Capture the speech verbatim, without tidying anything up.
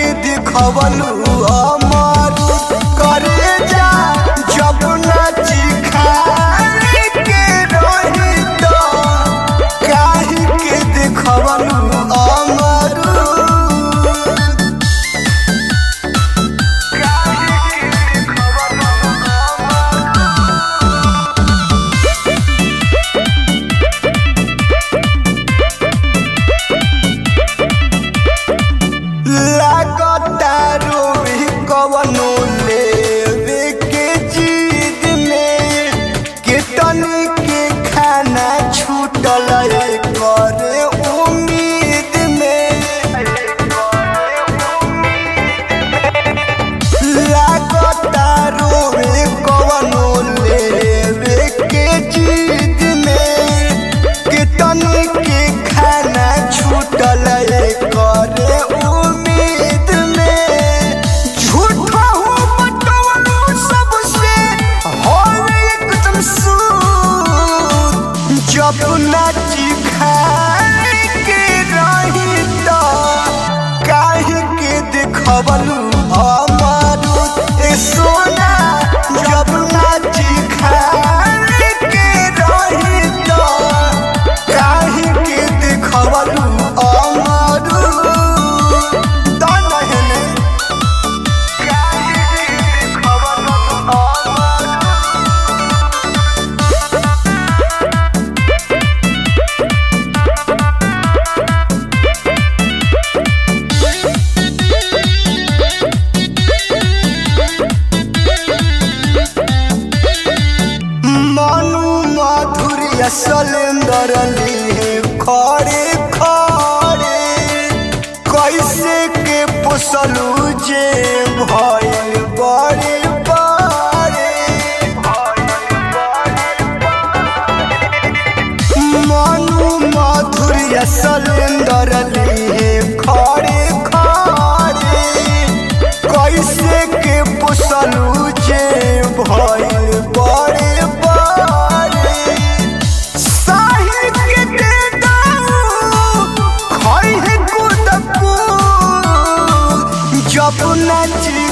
के दिखवलू अमर करे जा जब नाची खाए के रही तो काहे के दिखवलू अमर लागतारो कवनो लेवे के जीत में कितनी के खाना छूटल करे उम्मीद में लागतारो कवनो लेवे के जीत में कितनी के खाना छूटल करे जब नाची खाए के रही तो काहे के दिखवलू अमरूद ए सोना जब नाची खाए के रही तो काहे के दिखवलू अमरूद तो नहीं काहे के दिखवलू अमरूद सलेंदर लिए खड़े खड़े कैसे के पोसलू जे भइल बड़े बड़े मनु मधुरिया सलेंदर लिए खड़े खड़े कैसे के पोसलू जे भइल बड़े जब नाची